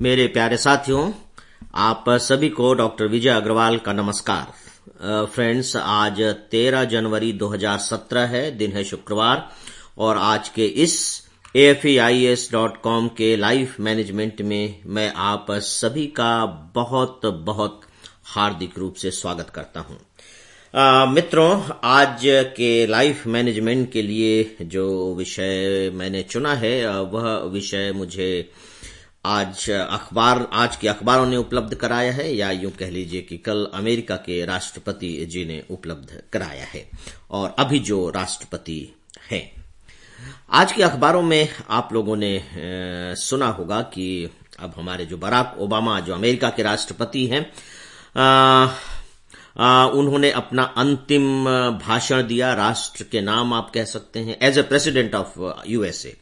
मेरे प्यारे साथियों, आप सभी को डॉक्टर विजय अग्रवाल का नमस्कार। फ्रेंड्स, आज 13 जनवरी 2017 है, दिन है शुक्रवार, और आज के इस AFEIS.com के लाइफ मैनेजमेंट में मैं आप सभी का बहुत बहुत हार्दिक रूप से स्वागत करता हूं। मित्रों, आज के लाइफ मैनेजमेंट के लिए जो विषय मैंने चुना है वह विषय मुझे आज के अखबारों ने उपलब्ध कराया है, या यूं कह लीजिए कि कल अमेरिका के राष्ट्रपति जी ने उपलब्ध कराया है, और अभी जो राष्ट्रपति हैं। आज के अखबारों में आप लोगों ने सुना होगा कि अब हमारे जो बराक ओबामा, जो अमेरिका के राष्ट्रपति हैं, उन्होंने अपना अंतिम भाषण दिया, राष्ट्र के नाम आप कह सकते हैं, as a president of USA।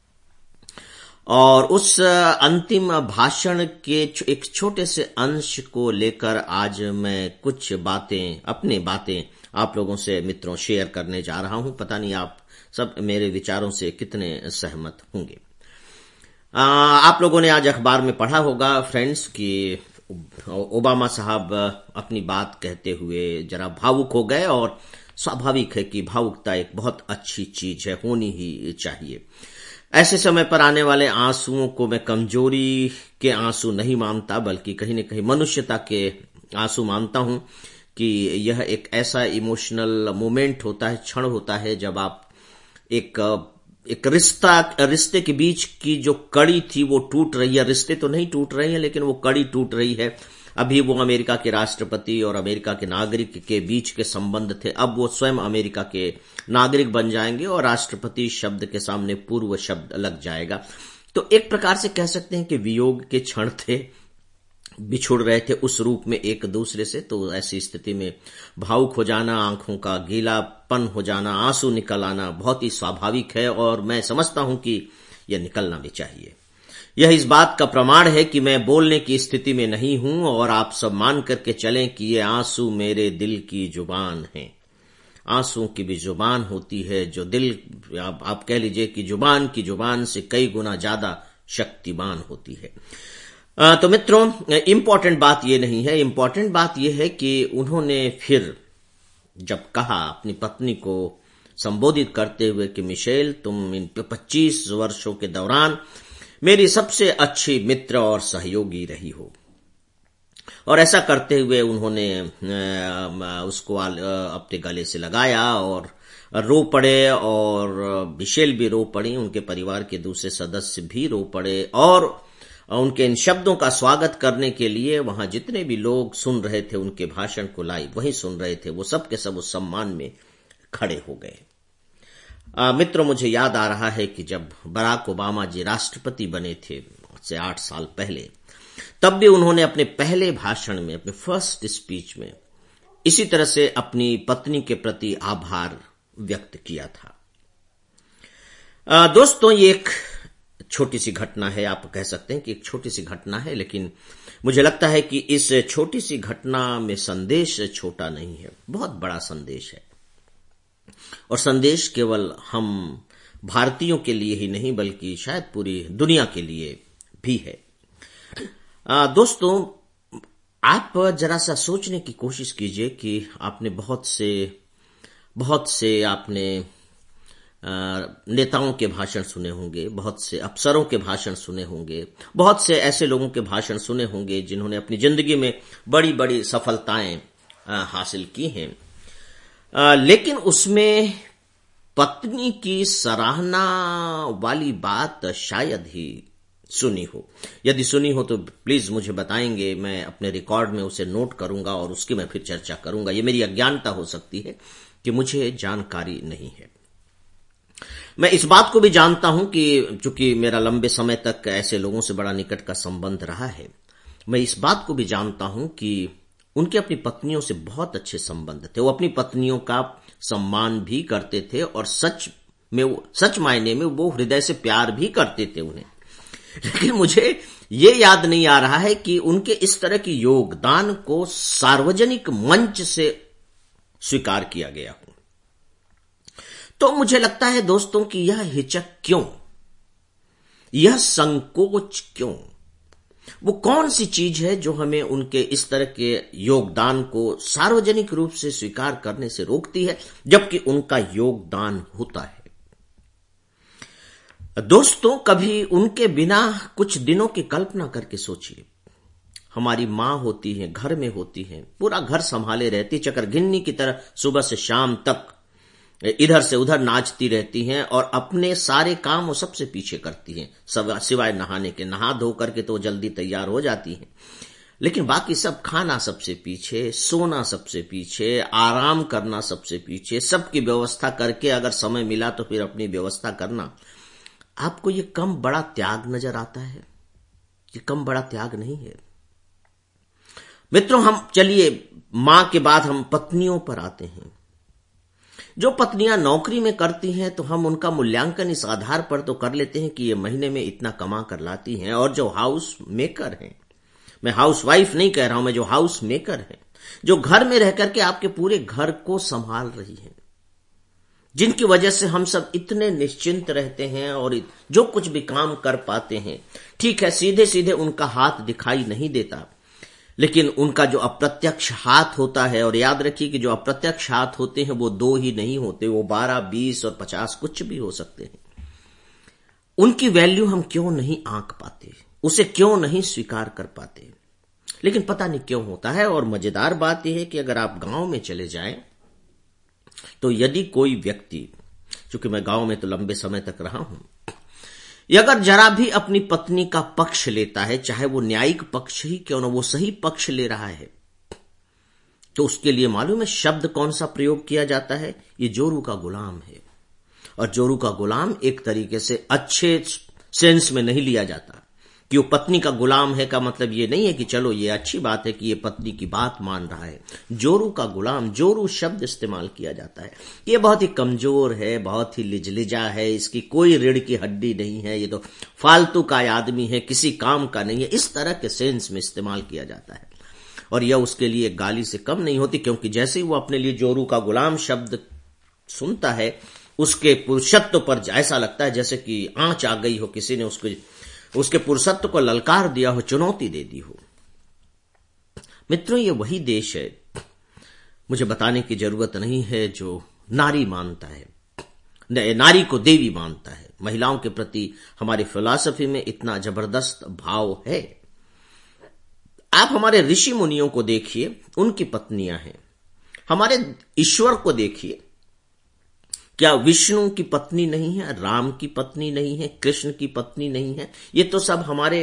और उस अंतिम भाषण के एक छोटे से अंश को लेकर आज मैं कुछ अपनी बातें आप लोगों से मित्रों शेयर करने जा रहा हूं। पता नहीं आप सब मेरे विचारों से कितने सहमत होंगे। आप लोगों ने आज अखबार में पढ़ा होगा फ्रेंड्स कि ओबामा साहब अपनी बात कहते हुए जरा भावुक हो गए, और स्वाभाविक है कि भावुकता एक बहुत अच्छी चीज है, होनी ही चाहिए। ऐसे समय पर आने वाले आंसुओं को मैं कमजोरी के आंसू नहीं मानता, बल्कि कहीं न कहीं मनुष्यता के आंसू मानता हूं कि यह एक ऐसा इमोशनल मोमेंट होता है, क्षण होता है, जब आप एक रिश्ते के बीच की जो कड़ी थी वो टूट रही है। रिश्ते तो नहीं टूट रहे हैं, लेकिन वो कड़ी टूट रही है। अभी वो अमेरिका के राष्ट्रपति और अमेरिका के नागरिक के बीच के संबंध थे, अब वो स्वयं अमेरिका के नागरिक बन जाएंगे और राष्ट्रपति शब्द के सामने पूर्व शब्द लग जाएगा। तो एक प्रकार से कह सकते हैं कि वियोग के क्षण थे, बिछुड़ रहे थे उस रूप में एक दूसरे से। तो ऐसी स्थिति में भावुक हो जाना, आंखों का गीलापन हो जाना, आंसू निकल आना बहुत ही स्वाभाविक है, और मैं समझता हूं कि यह निकलना भी चाहिए। यह इस बात का प्रमाण है कि मैं बोलने की स्थिति में नहीं हूं, और आप सब मान करके चलें कि ये आंसू मेरे दिल की जुबान है। आंसुओं की भी जुबान होती है, जो दिल आप कह लीजिए कि जुबान की जुबान से कई गुना ज्यादा शक्तिमान होती है। तो मित्रों, इंपॉर्टेंट बात ये नहीं है, इंपॉर्टेंट बात ये है कि उन्होंने फिर जब कहा अपनी पत्नी को संबोधित करते हुए कि मिशेल, तुम इन 25 वर्षों के दौरान मेरी सबसे अच्छी मित्र और सहयोगी रही हो, और ऐसा करते हुए उन्होंने उसको अपने गले से लगाया और रो पड़े, और मिशेल भी रो पड़ी, उनके परिवार के दूसरे सदस्य भी रो पड़े, और उनके इन शब्दों का स्वागत करने के लिए वहां जितने भी लोग सुन रहे थे उनके भाषण को लाइव वहीं सुन रहे थे, वो सब के सब उस सम्मान में खड़े हो गए। मित्रों, मुझे याद आ रहा है कि जब बराक ओबामा जी राष्ट्रपति बने थे से 8 साल पहले, तब भी उन्होंने अपने पहले भाषण में, अपने फर्स्ट स्पीच में इसी तरह से अपनी पत्नी के प्रति आभार व्यक्त किया था। दोस्तों, ये एक छोटी सी घटना है, आप कह सकते हैं कि एक छोटी सी घटना है, लेकिन मुझे लगता है कि इस छोटी सी घटना में संदेश छोटा नहीं है, बहुत बड़ा संदेश है। और संदेश केवल हम भारतीयों के लिए ही नहीं, बल्कि शायद पूरी दुनिया के लिए भी है। दोस्तों, आप जरा सा सोचने की कोशिश कीजिए कि आपने बहुत से आपने नेताओं के भाषण सुने होंगे, बहुत से अफसरों के भाषण सुने होंगे, बहुत से ऐसे लोगों के भाषण सुने होंगे जिन्होंने अपनी जिंदगी में बड़ी बड़ी सफलताएं हासिल की हैं, लेकिन उसमें पत्नी की सराहना वाली बात शायद ही सुनी हो। यदि सुनी हो तो प्लीज मुझे बताएंगे, मैं अपने रिकॉर्ड में उसे नोट करूंगा और उसकी मैं फिर चर्चा करूंगा। ये मेरी अज्ञानता हो सकती है कि मुझे जानकारी नहीं है। मैं इस बात को भी जानता हूं कि चूंकि मेरा लंबे समय तक ऐसे लोगों से बड़ा निकट का संबंध रहा है, मैं इस बात को भी जानता हूं कि उनके अपनी पत्नियों से बहुत अच्छे संबंध थे। वो अपनी पत्नियों का सम्मान भी करते थे, और सच मायने में वो हृदय से प्यार भी करते थे उन्हें। लेकिन मुझे ये याद नहीं आ रहा है कि उनके इस तरह के योगदान को सार्वजनिक मंच से स्वीकार किया गया हो। तो मुझे लगता है दोस्तों कि यह हिचक क्यों, यह संकोच क्यों? वो कौन सी चीज है जो हमें उनके इस तरह के योगदान को सार्वजनिक रूप से स्वीकार करने से रोकती है, जबकि उनका योगदान होता है। दोस्तों, कभी उनके बिना कुछ दिनों की कल्पना करके सोचिए। हमारी मां होती है, घर में होती है, पूरा घर संभाले रहती, चकरघिन्नी की तरह सुबह से शाम तक इधर से उधर नाचती रहती हैं और अपने सारे काम वो सबसे पीछे करती हैं, सिवाय नहाने के। नहा धो करके तो जल्दी तैयार हो जाती हैं, लेकिन बाकी सब, खाना सबसे पीछे, सोना सबसे पीछे, आराम करना सबसे पीछे, सबकी व्यवस्था करके अगर समय मिला तो फिर अपनी व्यवस्था करना। आपको ये कम बड़ा त्याग नजर आता है? ये कम बड़ा त्याग नहीं है मित्रों। हम चलिए मां के बाद हम पत्नियों पर आते हैं। जो पत्नियां नौकरी में करती हैं तो हम उनका मूल्यांकन इस आधार पर तो कर लेते हैं कि ये महीने में इतना कमा कर लाती हैं। और जो हाउस मेकर हैं, मैं हाउस वाइफ नहीं कह रहा हूं, मैं जो हाउस मेकर हैं, जो घर में रह करके आपके पूरे घर को संभाल रही हैं, जिनकी वजह से हम सब इतने निश्चिंत रहते हैं और जो कुछ भी काम कर पाते हैं। ठीक है, सीधे सीधे उनका हाथ दिखाई नहीं देता, लेकिन उनका जो अप्रत्यक्ष हाथ होता है, और याद रखिए कि जो अप्रत्यक्ष हाथ होते हैं वो दो ही नहीं होते, वो 12, 20 और 50 कुछ भी हो सकते हैं। उनकी वैल्यू हम क्यों नहीं आंक पाते, उसे क्यों नहीं स्वीकार कर पाते? लेकिन पता नहीं क्यों होता है। और मजेदार बात यह है कि अगर आप गांव में चले जाएं तो यदि कोई व्यक्ति, चूंकि मैं गांव में तो लंबे समय तक रहा हूं, अगर जरा भी अपनी पत्नी का पक्ष लेता है, चाहे वो न्यायिक पक्ष ही क्यों ना, वो सही पक्ष ले रहा है, तो उसके लिए मालूम है शब्द कौन सा प्रयोग किया जाता है? ये जोरू का गुलाम है। और जोरू का गुलाम एक तरीके से अच्छे सेंस में नहीं लिया जाता कि वो पत्नी का गुलाम है। का मतलब ये नहीं है कि चलो ये अच्छी बात है कि ये पत्नी की बात मान रहा है। जोरू का गुलाम, जोरू शब्द इस्तेमाल किया जाता है। ये बहुत ही कमजोर है, बहुत ही लिजलिजा है, इसकी कोई रीढ़ की हड्डी नहीं है, ये तो फालतू का आदमी है, किसी काम का नहीं है, इस तरह के सेंस में इस्तेमाल किया जाता है। और यह उसके लिए गाली से कम नहीं होती, क्योंकि जैसे ही वो अपने लिए जोरू का गुलाम शब्द सुनता है, उसके पुरुषत्व पर ऐसा लगता है जैसे कि आंच आ गई हो, किसी ने उसके पुरुषत्व को ललकार दिया हो, चुनौती दे दी हो। मित्रों, ये वही देश है, मुझे बताने की जरूरत नहीं है, जो नारी मानता है, नारी को देवी मानता है। महिलाओं के प्रति हमारी फिलॉसफी में इतना जबरदस्त भाव है। आप हमारे ऋषि मुनियों को देखिए, उनकी पत्नियां हैं। हमारे ईश्वर को देखिए, क्या विष्णु की पत्नी नहीं है, राम की पत्नी नहीं है, कृष्ण की पत्नी नहीं है? ये तो सब हमारे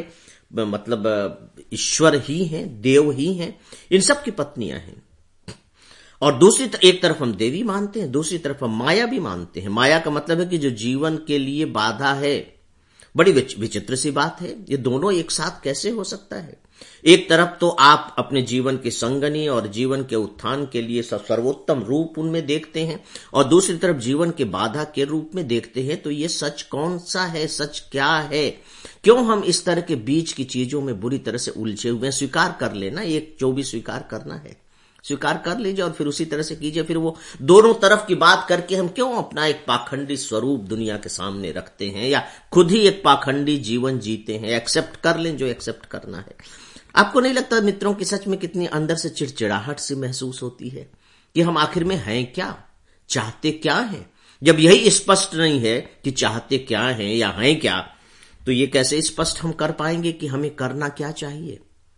मतलब ईश्वर ही हैं, देव ही हैं, इन सब की पत्नियां हैं। और दूसरी एक तरफ हम देवी मानते हैं, दूसरी तरफ हम माया भी मानते हैं। माया का मतलब है कि जो जीवन के लिए बाधा है। बड़ी विचित्र सी बात है, ये दोनों एक साथ कैसे हो सकता है? एक तरफ तो आप अपने जीवन की संगनी और जीवन के उत्थान के लिए सर्वोत्तम रूप उनमें देखते हैं, और दूसरी तरफ जीवन के बाधा के रूप में देखते हैं। तो ये सच कौन सा है, सच क्या है? क्यों हम इस तरह के बीच की चीजों में बुरी तरह से उलझे हुए हैं? स्वीकार कर लेना, एक जो भी स्वीकार करना है स्वीकार कर लीजिए और फिर उसी तरह से कीजिए। फिर वो दोनों तरफ की बात करके हम क्यों अपना एक पाखंडी स्वरूप दुनिया के सामने रखते हैं, या खुद ही एक पाखंडी जीवन जीते हैं? एक्सेप्ट कर लें जो एक्सेप्ट करना है। आपको नहीं लगता मित्रों कि सच में कितनी अंदर से चिड़चिड़ाहट सी महसूस होती है कि हम आखिर में हैं क्या, चाहते क्या हैं? जब यही स्पष्ट नहीं है कि चाहते क्या हैं या हैं क्या, तो ये कैसे स्पष्ट हम कर पाएंगे कि हमें करना क्या चाहिए,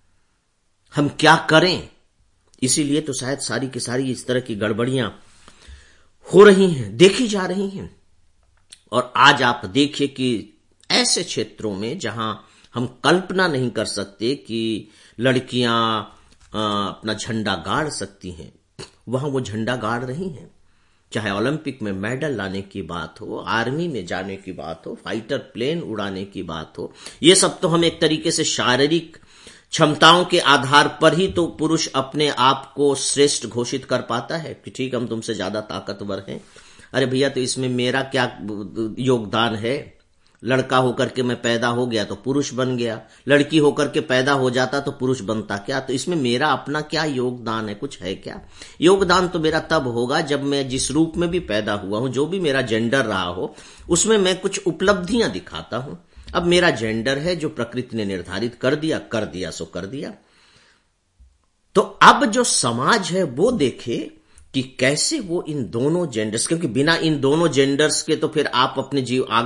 हम क्या करें? इसीलिए तो शायद सारी की सारी इस तरह की गड़बड़ियां हो रही हैं, देखी जा रही हैं। और आज आप देखिए कि ऐसे क्षेत्रों में जहां हम कल्पना नहीं कर सकते कि लड़कियां अपना झंडा गाड़ सकती हैं, वहां वो झंडा गाड़ रही हैं। चाहे ओलंपिक में मेडल लाने की बात हो, आर्मी में जाने की बात हो, फाइटर प्लेन उड़ाने की बात हो, ये सब तो हम एक तरीके से शारीरिक क्षमताओं के आधार पर ही तो पुरुष अपने आप को श्रेष्ठ घोषित कर पाता है कि ठीक हम तुमसे ज्यादा ताकतवर हैं। अरे भैया, तो इसमें मेरा क्या योगदान है? लड़का होकर के मैं पैदा हो गया तो पुरुष बन गया, लड़की होकर के पैदा हो जाता तो पुरुष बनता क्या? तो इसमें मेरा अपना क्या योगदान है? कुछ है क्या? योगदान तो मेरा तब होगा जब मैं जिस रूप में भी पैदा हुआ हूं, जो भी मेरा जेंडर रहा हो, उसमें मैं कुछ उपलब्धियां दिखाता हूं। अब मेरा जेंडर है जो प्रकृति ने निर्धारित कर दिया सो कर दिया। तो अब जो समाज है वो देखे कि कैसे वो इन दोनों जेंडर्स, क्योंकि बिना इन दोनों जेंडर्स के तो फिर आप अपने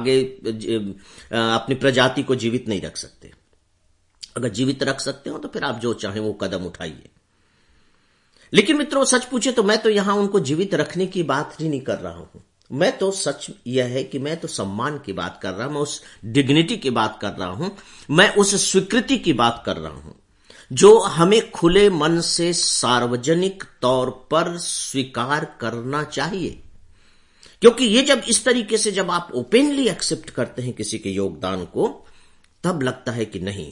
अपनी प्रजाति को जीवित नहीं रख सकते। अगर जीवित रख सकते हो तो फिर आप जो चाहें वो कदम उठाइए। लेकिन मित्रों, सच पूछे तो मैं तो यहां उनको जीवित रखने की बात ही नहीं कर रहा हूं। मैं तो सच यह है कि मैं तो सम्मान की बात कर रहा हूं, मैं उस डिग्निटी की बात कर रहा हूं, मैं उस स्वीकृति की बात कर रहा हूं जो हमें खुले मन से सार्वजनिक तौर पर स्वीकार करना चाहिए। क्योंकि ये जब इस तरीके से जब आप ओपनली एक्सेप्ट करते हैं किसी के योगदान को, तब लगता है कि नहीं,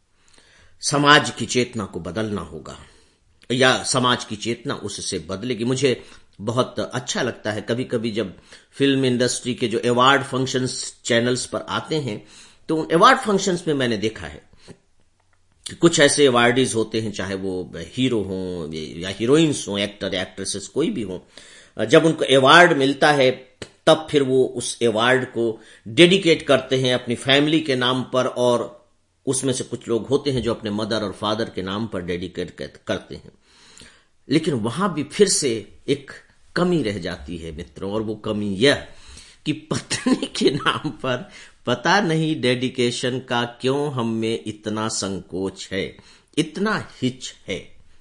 समाज की चेतना को बदलना होगा या समाज की चेतना उससे बदलेगी। मुझे बहुत अच्छा लगता है कभी कभी जब फिल्म इंडस्ट्री के जो अवार्ड फंक्शंस चैनल्स पर आते हैं, तो उन अवार्ड फंक्शंस में मैंने देखा है कि कुछ ऐसे अवार्डीज होते हैं, चाहे वो हीरो हों या हीरोइंस हों, एक्टर या एक्ट्रेसेस कोई भी हों, जब उनको अवार्ड मिलता है तब फिर वो उस अवार्ड को डेडिकेट करते हैं अपनी फैमिली के नाम पर, और उसमें से कुछ लोग होते हैं जो अपने मदर और फादर के नाम पर डेडिकेट करते हैं। लेकिन वहां भी फिर से एक कमी रह जाती है मित्रों, और वो कमी यह कि पत्नी के नाम पर पता नहीं डेडिकेशन का क्यों हम में इतना संकोच है, इतना हिच है।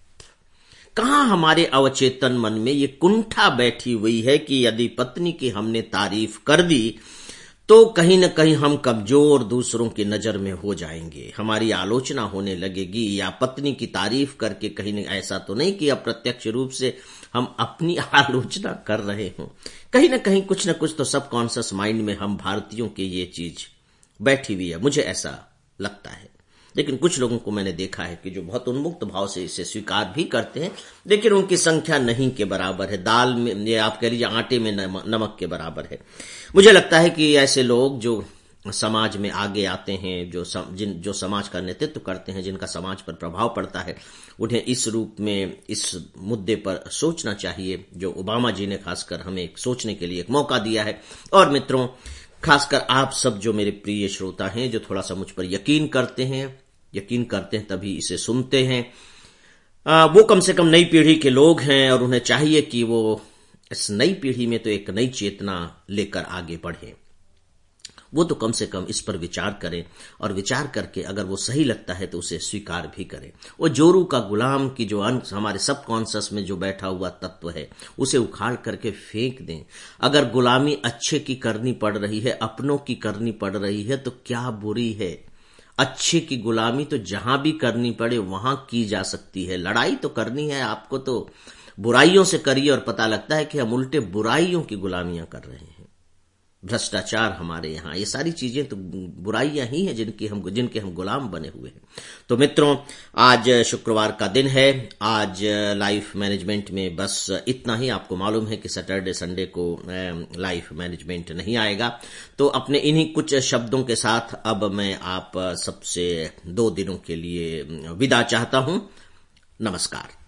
कहां हमारे अवचेतन मन में ये कुंठा बैठी हुई है कि यदि पत्नी की हमने तारीफ कर दी तो कहीं न कहीं हम कमजोर दूसरों की नजर में हो जाएंगे, हमारी आलोचना होने लगेगी, या पत्नी की तारीफ करके कहीं न ऐसा तो नहीं कि अप्रत्यक्ष रूप से हम अपनी आलोचना कर रहे हों। कहीं न कहीं कुछ न कुछ तो सबकॉन्शियस माइंड में हम भारतीयों की ये चीज बैठी हुई है, मुझे ऐसा लगता है। लेकिन कुछ लोगों को मैंने देखा है कि जो बहुत उन्मुक्त भाव से इसे स्वीकार भी करते हैं, लेकिन उनकी संख्या नहीं के बराबर है, दाल में, ये आप कह लीजिए आटे में नमक के बराबर है। मुझे लगता है कि ऐसे लोग जो समाज में आगे आते हैं, जो समाज का नेतृत्व करते हैं, जिनका समाज पर प्रभाव पड़ता है, उन्हें इस रूप में इस मुद्दे पर सोचना चाहिए, जो ओबामा जी ने खासकर हमें सोचने के लिए एक मौका दिया है। और मित्रों, खासकर आप सब जो मेरे प्रिय श्रोता हैं, जो थोड़ा सा मुझ पर यकीन करते हैं तभी इसे सुनते हैं, वो कम से कम नई पीढ़ी के लोग हैं, और उन्हें चाहिए कि वो इस नई पीढ़ी में तो एक नई चेतना लेकर आगे बढ़े। वो तो कम से कम इस पर विचार करें, और विचार करके अगर वो सही लगता है तो उसे स्वीकार भी करें। वो जोरू का गुलाम की जो हमारे सबकॉन्शियस में जो बैठा हुआ तत्व है, उसे उखाड़ करके फेंक दें। अगर गुलामी अच्छे की करनी पड़ रही है, अपनों की करनी पड़ रही है, तो क्या बुरी है। अच्छे की गुलामी तो जहां भी करनी पड़े वहां की जा सकती है। लड़ाई तो करनी है आपको तो बुराइयों से करिए, और पता लगता है कि हम उल्टे बुराइयों की गुलामियां कर रहे हैं। भ्रष्टाचार हमारे यहाँ, ये सारी चीजें तो बुराइयां ही हैं जिनके हम गुलाम बने हुए हैं। तो मित्रों, आज शुक्रवार का दिन है। आज लाइफ मैनेजमेंट में बस इतना ही। आपको मालूम है कि सैटरडे संडे को लाइफ मैनेजमेंट नहीं आएगा। तो अपने इन्हीं कुछ शब्दों के साथ अब मैं आप सबसे 2 दिनों के लिए विदा चाहता हूं। नमस्कार।